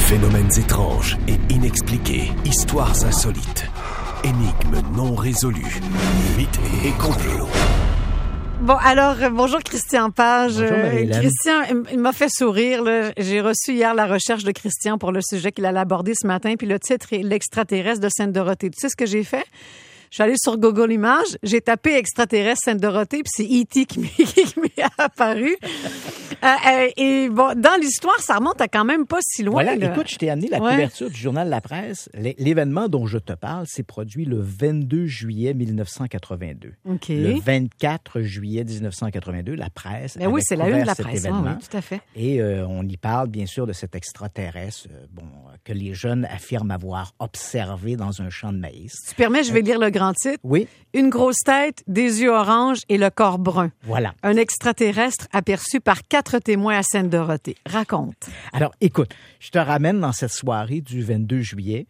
Phénomènes étranges et inexpliqués, histoires insolites, énigmes non résolues, mythes et complots. Bon, alors, bonjour Christian Page. Bonjour Christian, il m'a fait sourire, là. J'ai reçu hier la recherche de Christian pour le sujet qu'il allait aborder ce matin, puis le titre est L'extraterrestre de Sainte-Dorothée. Tu sais ce que j'ai fait? Je suis allée sur Google Images, j'ai tapé extraterrestre Sainte-Dorothée, puis c'est E.T. qui m'est apparu. Et bon, dans l'histoire, ça remonte à quand même pas si loin. Voilà, là. écoute, je t'ai amené la couverture du journal La Presse. L'événement dont je te parle s'est produit le 22 juillet 1982. OK. Le 24 juillet 1982, La Presse Ben oui, c'est la une de la cet presse. événement. Oui, tout à fait. Et on y parle, bien sûr, de cet extraterrestre que les jeunes affirment avoir observé dans un champ de maïs. Si tu permets, je vais lire le grand titre. Oui. Une grosse tête, des yeux oranges et le corps brun. Voilà. Un extraterrestre aperçu par 4 témoins à Sainte-Dorothée. Raconte. Alors, écoute, je te ramène dans cette soirée du 22 juillet.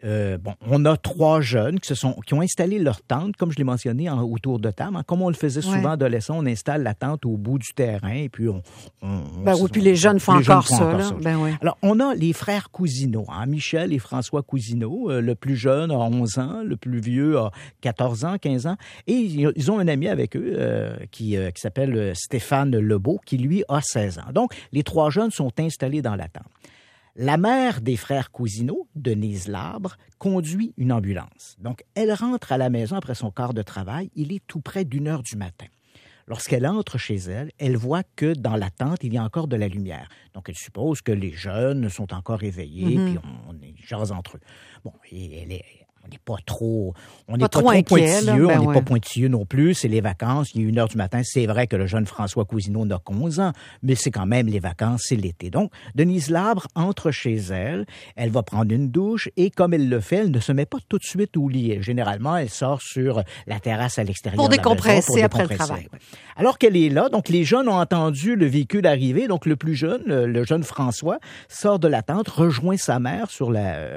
On a 3 jeunes qui ont installé leur tente, comme je l'ai mentionné, autour de table. Comme on le faisait souvent adolescent, on installe la tente au bout du terrain et puis puis les jeunes font encore ça. Alors, on a les frères Cousineau, Michel et François Cousineau. Le plus jeune a 11 ans, le plus vieux a 14 ans, 15 ans. Et ils ont un ami avec eux qui s'appelle Stéphane Lebeau, qui lui a 16 ans. Donc, les 3 jeunes sont installés dans la tente. La mère des frères Cousineau, Denise Labre, conduit une ambulance. Donc, elle rentre à la maison après son quart de travail. Il est tout près d'1h du matin. Lorsqu'elle entre chez elle, elle voit que dans la tente, il y a encore de la lumière. Donc, elle suppose que les jeunes sont encore éveillés, puis on jase entre eux. Bon, et on n'est pas trop pointilleux, on n'est pas pointilleux non plus, c'est les vacances, il est 1h du matin, c'est vrai que le jeune François Cousineau n'a qu'11 ans, mais c'est quand même les vacances, c'est l'été. Donc, Denise Labre entre chez elle, elle va prendre une douche et comme elle le fait, elle ne se met pas tout de suite au lit. Généralement, elle sort sur la terrasse à l'extérieur pour de la maison, décompresser après le travail. Alors qu'elle est là, donc les jeunes ont entendu le véhicule arriver, donc le plus jeune, le jeune François, sort de la tente, rejoint sa mère sur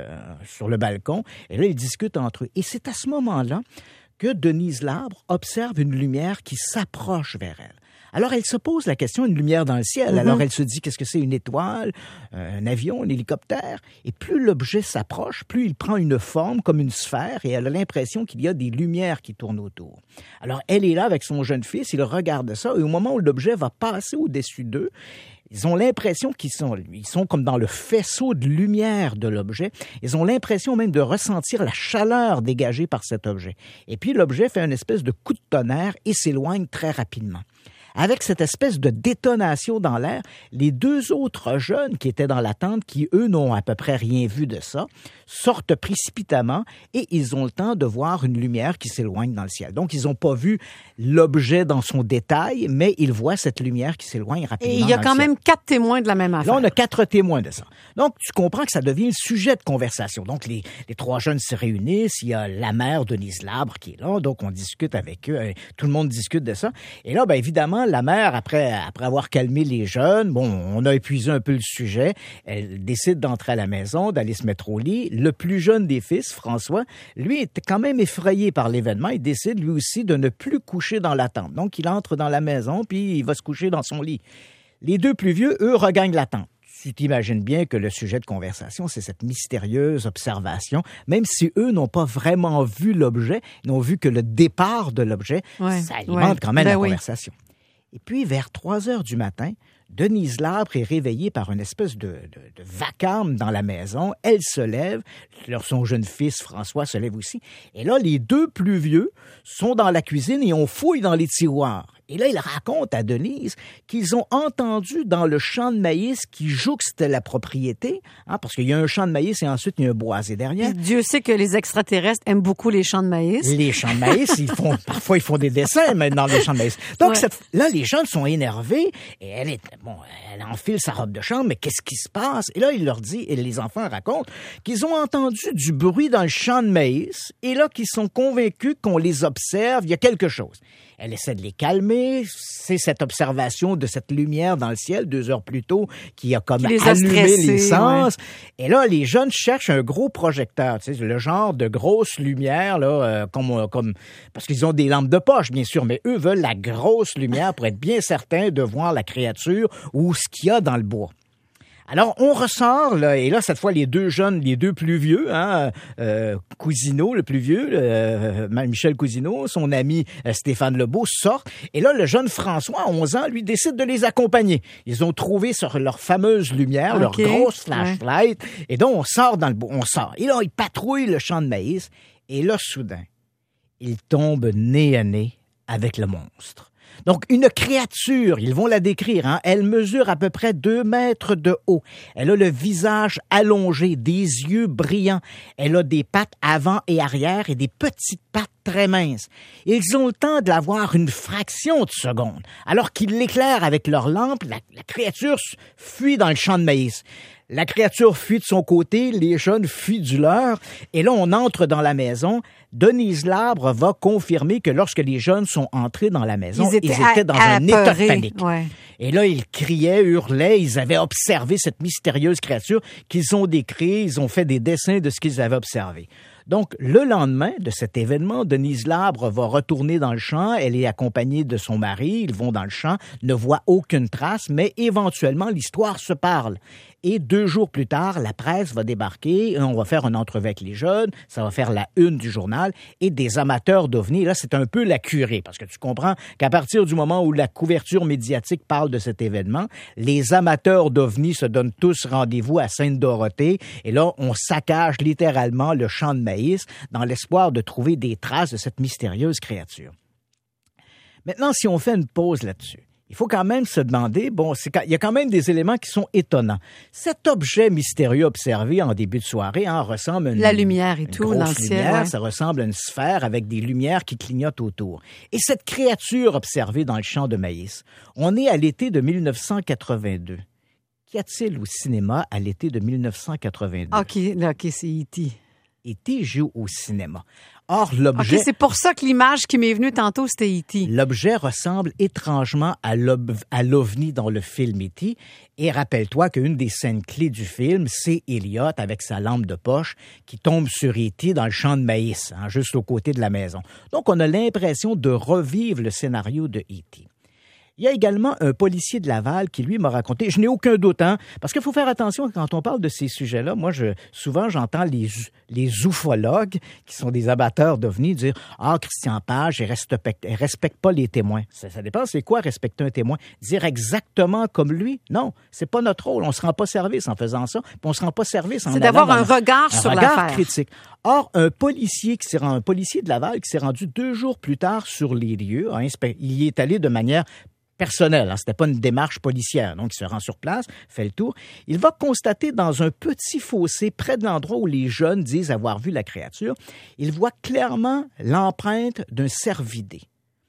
le balcon, et là, ils discutent entre eux. Et c'est à ce moment-là que Denise Labre observe une lumière qui s'approche vers elle. Alors, elle se pose la question, une lumière dans le ciel. Alors, elle se dit, qu'est-ce que c'est, une étoile, un avion, un hélicoptère? Et plus l'objet s'approche, plus il prend une forme comme une sphère et elle a l'impression qu'il y a des lumières qui tournent autour. Alors, elle est là avec son jeune fils, il regarde ça et au moment où l'objet va passer au-dessus d'eux, ils ont l'impression qu'ils sont comme dans le faisceau de lumière de l'objet. Ils ont l'impression même de ressentir la chaleur dégagée par cet objet. Et puis, l'objet fait une espèce de coup de tonnerre et s'éloigne très rapidement. Avec cette espèce de détonation dans l'air, les 2 autres jeunes qui étaient dans la tente, qui eux n'ont à peu près rien vu de ça, sortent précipitamment et ils ont le temps de voir une lumière qui s'éloigne dans le ciel. Donc, ils n'ont pas vu l'objet dans son détail, mais ils voient cette lumière qui s'éloigne rapidement. Et il y a quand même 4 témoins de la même affaire. Là, on a 4 témoins de ça. Donc, tu comprends que ça devient le sujet de conversation. Donc, les 3 jeunes se réunissent. Il y a la mère, Denise Labre, qui est là. Donc, on discute avec eux. Tout le monde discute de ça. Et là, évidemment, la mère, après avoir calmé les jeunes, on a épuisé un peu le sujet. Elle décide d'entrer à la maison, d'aller se mettre au lit. Le plus jeune des fils, François, lui, était quand même effrayé par l'événement. Il décide, lui aussi, de ne plus coucher dans la tente. Donc, il entre dans la maison, puis il va se coucher dans son lit. Les 2 plus vieux, eux, regagnent la tente. Tu t'imagines bien que le sujet de conversation, c'est cette mystérieuse observation. Même si eux n'ont pas vraiment vu l'objet, ils n'ont vu que le départ de l'objet, ça alimente quand même la conversation. Et puis, vers 3h du matin, Denise Labre est réveillée par une espèce de vacarme dans la maison. Elle se lève. Son jeune fils, François, se lève aussi. Et là, les 2 plus vieux sont dans la cuisine et on fouille dans les tiroirs. Et là, ils racontent à Denise qu'ils ont entendu dans le champ de maïs qui jouxte la propriété, parce qu'il y a un champ de maïs et ensuite il y a un boisé derrière. Dieu sait que les extraterrestres aiment beaucoup les champs de maïs. Les champs de maïs, parfois ils font des dessins mais dans les champs de maïs. Donc là, les jeunes sont énervés et elle enfile sa robe de chambre, mais qu'est-ce qui se passe? Et là, il leur dit, et les enfants racontent, qu'ils ont entendu du bruit dans le champ de maïs et là, qu'ils sont convaincus qu'on les observe, il y a quelque chose. Elle essaie de les calmer. C'est cette observation de cette lumière dans le ciel 2 heures plus tôt qui a comme allumé les sens. Ouais. Et là, les jeunes cherchent un gros projecteur, tu sais, le genre de grosse lumière, là, comme parce qu'ils ont des lampes de poche, bien sûr, mais eux veulent la grosse lumière pour être bien certains de voir la créature ou ce qu'il y a dans le bois. Alors, on ressort, là, et là, cette fois, les deux plus vieux, Cousineau, le plus vieux, Michel Cousineau, son ami Stéphane Lebeau, sortent. Et là, le jeune François, à 11 ans, lui, décide de les accompagner. Ils ont trouvé sur leur fameuse lumière, leur grosse flashlight. Et donc, on sort dans le bois. On sort. Et là, ils patrouillent le champ de maïs. Et là, soudain, ils tombent nez à nez avec le monstre. Donc, une créature, ils vont la décrire, elle mesure à peu près 2 mètres de haut. Elle a le visage allongé, des yeux brillants. Elle a des pattes avant et arrière et des petites pattes très minces. Ils ont le temps de la voir une fraction de seconde. Alors qu'ils l'éclairent avec leur lampe, la créature fuit dans le champ de maïs. La créature fuit de son côté, les jeunes fuient du leur. Et là, on entre dans la maison. Denise Labre va confirmer que lorsque les jeunes sont entrés dans la maison, ils étaient dans un état de panique. Ouais. Et là, ils criaient, hurlaient, ils avaient observé cette mystérieuse créature qu'ils ont décrite, ils ont fait des dessins de ce qu'ils avaient observé. Donc, le lendemain de cet événement, Denise Labre va retourner dans le champ. Elle est accompagnée de son mari. Ils vont dans le champ, ne voient aucune trace, mais éventuellement, l'histoire se parle. Et 2 jours plus tard, la presse va débarquer. On va faire une entrevue avec les jeunes. Ça va faire la une du journal. Et des amateurs d'OVNI, là, c'est un peu la curée. Parce que tu comprends qu'à partir du moment où la couverture médiatique parle de cet événement, les amateurs d'OVNI se donnent tous rendez-vous à Sainte-Dorothée. Et là, on saccage littéralement le champ de maïs dans l'espoir de trouver des traces de cette mystérieuse créature. Maintenant, si on fait une pause là-dessus, il faut quand même se demander, il y a quand même des éléments qui sont étonnants. Cet objet mystérieux observé en début de soirée ressemble à la lumière et tout, dans le ciel. Ouais. Ça ressemble à une sphère avec des lumières qui clignotent autour. Et cette créature observée dans le champ de maïs, on est à l'été de 1982. Qu'y a-t-il au cinéma à l'été de 1982? OK, c'est E.T. E.T. joue au cinéma. Or, l'objet... OK, c'est pour ça que l'image qui m'est venue tantôt, c'était E.T. L'objet ressemble étrangement à l'OVNI dans le film E.T. Et rappelle-toi qu'une des scènes clés du film, c'est Elliot avec sa lampe de poche qui tombe sur E.T. dans le champ de maïs, juste au côté de la maison. Donc, on a l'impression de revivre le scénario de E.T. Il y a également un policier de Laval qui, lui, m'a raconté, je n'ai aucun doute, parce qu'il faut faire attention quand on parle de ces sujets-là. Moi, souvent, j'entends les ufologues, qui sont des amateurs d'OVNI, dire « Ah, Christian Page, il respecte pas les témoins. » Ça dépend, c'est quoi respecter un témoin? Dire exactement comme lui? Non, c'est pas notre rôle. On se rend pas service en faisant ça, puis on se rend pas service en c'est d'avoir un regard sur l'affaire. Critique. Or, un policier de Laval qui s'est rendu 2 jours plus tard sur les lieux, il y est allé de manière personnel, c'était pas une démarche policière. Donc, il se rend sur place, fait le tour. Il va constater dans un petit fossé près de l'endroit où les jeunes disent avoir vu la créature, il voit clairement l'empreinte d'un cervidé.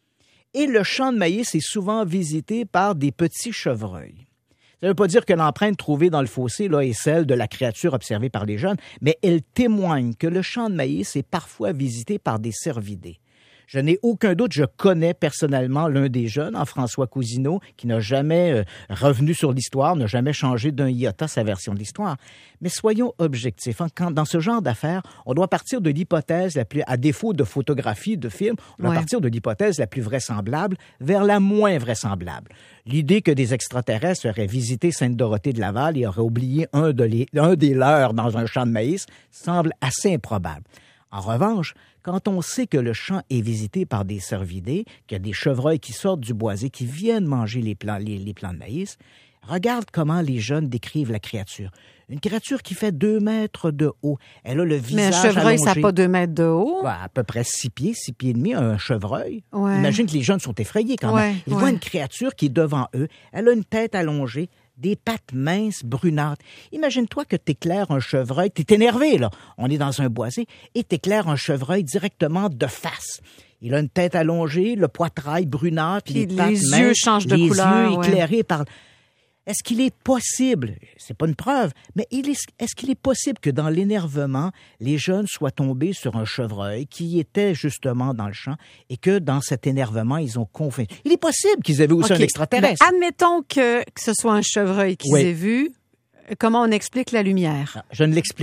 Et le champ de maïs est souvent visité par des petits chevreuils. Ça ne veut pas dire que l'empreinte trouvée dans le fossé là, est celle de la créature observée par les jeunes, mais elle témoigne que le champ de maïs est parfois visité par des cervidés. Je n'ai aucun doute, je connais personnellement l'un des jeunes, François Cousineau, qui n'a jamais revenu sur l'histoire, n'a jamais changé d'un iota sa version de l'histoire. Mais soyons objectifs. Dans ce genre d'affaires, on doit partir de l'hypothèse à défaut de photographie, de film, on doit partir de l'hypothèse la plus vraisemblable vers la moins vraisemblable. L'idée que des extraterrestres auraient visité Sainte-Dorothée de Laval et auraient oublié un des leurs dans un champ de maïs semble assez improbable. En revanche, quand on sait que le champ est visité par des cervidés, qu'il y a des chevreuils qui sortent du boisé, qui viennent manger les plants de maïs, regarde comment les jeunes décrivent la créature. Une créature qui fait 2 mètres de haut. Elle a le visage allongé. Mais un chevreuil, ça n'a pas 2 mètres de haut? À peu près 6 pieds et demi, un chevreuil. Ouais. Imagine que les jeunes sont effrayés quand même. Ils voient une créature qui est devant eux. Elle a une tête allongée, des pattes minces, brunâtres. Imagine-toi que t'éclaires un chevreuil. T'es énervé, là. On est dans un boisé. Et t'éclaires un chevreuil directement de face. Il a une tête allongée, le poitrail brunâtre, les pattes minces. Les yeux changent de couleur. Les yeux éclairés par... Est-ce qu'il est possible, c'est pas une preuve, mais est-ce qu'il est possible que dans l'énervement, les jeunes soient tombés sur un chevreuil qui était justement dans le champ et que dans cet énervement, ils ont confondu? Il est possible qu'ils avaient aussi un extraterrestre. Mais admettons que ce soit un chevreuil qu'ils aient vu. Comment on explique la lumière? Non, je ne l'explique pas.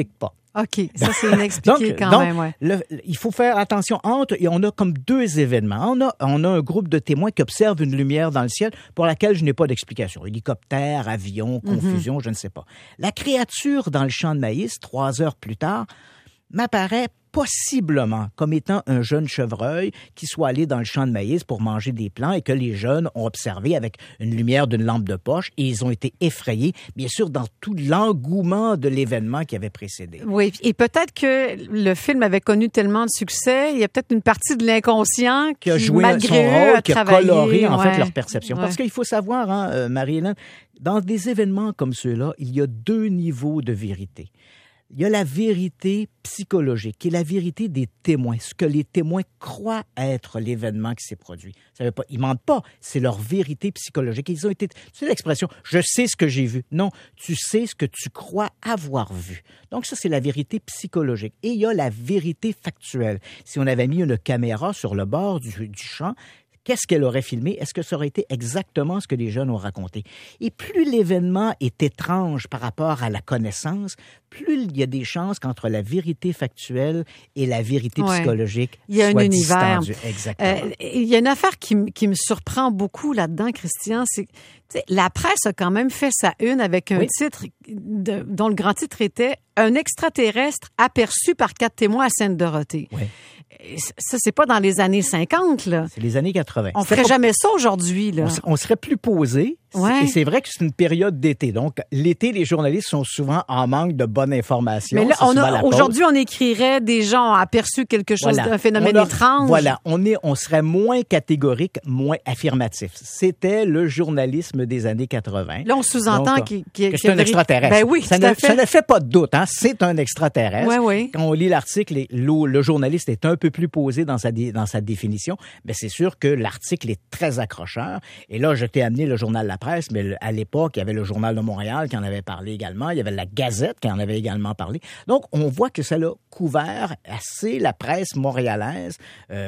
OK, ça c'est inexpliqué quand même, ouais. Il faut faire attention et on a comme deux événements. On a un groupe de témoins qui observent une lumière dans le ciel pour laquelle je n'ai pas d'explication. Hélicoptère, avion, confusion, je ne sais pas. La créature dans le champ de maïs, 3 heures plus tard, m'apparaît possiblement comme étant un jeune chevreuil qui soit allé dans le champ de maïs pour manger des plants et que les jeunes ont observé avec une lumière d'une lampe de poche et ils ont été effrayés, bien sûr, dans tout l'engouement de l'événement qui avait précédé. Oui, et peut-être que le film avait connu tellement de succès, il y a peut-être une partie de l'inconscient qui a joué malgré son rôle, qui a coloré en fait leur perception. Parce qu'il faut savoir, Marie-Hélène, dans des événements comme ceux-là, il y a 2 niveaux de vérité. Il y a la vérité psychologique, qui est la vérité des témoins, ce que les témoins croient être l'événement qui s'est produit. Ça veut pas, ils mentent pas, c'est leur vérité psychologique. Ils ont été, tu sais l'expression « je sais ce que j'ai vu ». Non, tu sais ce que tu crois avoir vu. Donc ça, c'est la vérité psychologique. Et il y a la vérité factuelle. Si on avait mis une caméra sur le bord du champ, qu'est-ce qu'elle aurait filmé? Est-ce que ça aurait été exactement ce que les jeunes ont raconté? Et plus l'événement est étrange par rapport à la connaissance, plus il y a des chances qu'entre la vérité factuelle et la vérité psychologique, il y a un univers. Exactement. Il y a une affaire qui me surprend beaucoup là-dedans, Christian, c'est que la presse a quand même fait sa une avec un titre dont le grand titre était « Un extraterrestre aperçu par 4 témoins à Sainte-Dorothée ». Oui. Ça, c'est pas dans les années 50, là. C'est les années 80. On ferait jamais ça aujourd'hui, là. On serait plus posé. Ouais. Et c'est vrai que c'est une période d'été. Donc, l'été, les journalistes sont souvent en manque de bonne information. Mais là, aujourd'hui, on écrirait des gens ont aperçu quelque chose d'un phénomène étrange. Voilà. On serait moins catégorique, moins affirmatif. C'était le journalisme des années 80. Là, on sous-entend que c'est un extraterrestre. Ben oui, ça ne fait pas de doute, hein. C'est un extraterrestre. Oui, oui. Quand on lit l'article, le journaliste est un peu plus posé dans sa définition. Mais c'est sûr que l'article est très accrocheur. Et là, je t'ai amené le journal La Presse, mais à l'époque, il y avait le Journal de Montréal qui en avait parlé également. Il y avait la Gazette qui en avait également parlé. Donc, on voit que ça l'a couvert assez la presse montréalaise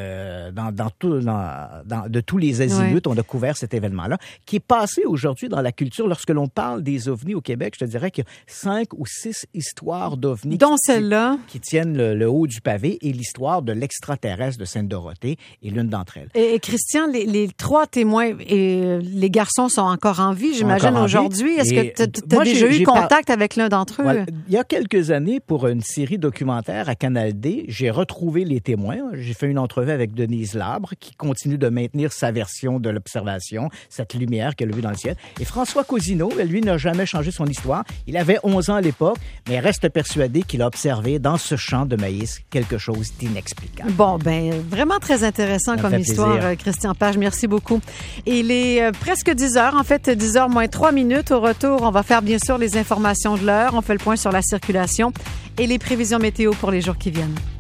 de tous les azimuts. On a couvert cet événement-là qui est passé aujourd'hui dans la culture. Lorsque l'on parle des ovnis au Québec, je te dirais qu'il y a 5 ou 6 histoires d'ovnis qui tiennent le haut du pavé et l'histoire de l'extraterrestre de Sainte-Dorothée est l'une d'entre elles. Et Christian, les 3 témoins, les garçons sont encore en vie, j'imagine, aujourd'hui. Est-ce que tu as déjà eu contact avec l'un d'entre eux? Voilà. Il y a quelques années, pour une série documentaire à Canal D, j'ai retrouvé les témoins. J'ai fait une entrevue avec Denise Labre, qui continue de maintenir sa version de l'observation, cette lumière qu'elle a vue dans le ciel. Et François Cousineau, lui, n'a jamais changé son histoire. Il avait 11 ans à l'époque, mais reste persuadé qu'il a observé dans ce champ de maïs quelque chose d'inexplicable. Bon, vraiment très intéressant comme histoire, Christian Page. Merci beaucoup. Et il est presque 10 heures, en fait, 10 heures moins 3 minutes. Au retour, on va faire bien sûr les informations de l'heure. On fait le point sur la circulation et les prévisions météo pour les jours qui viennent.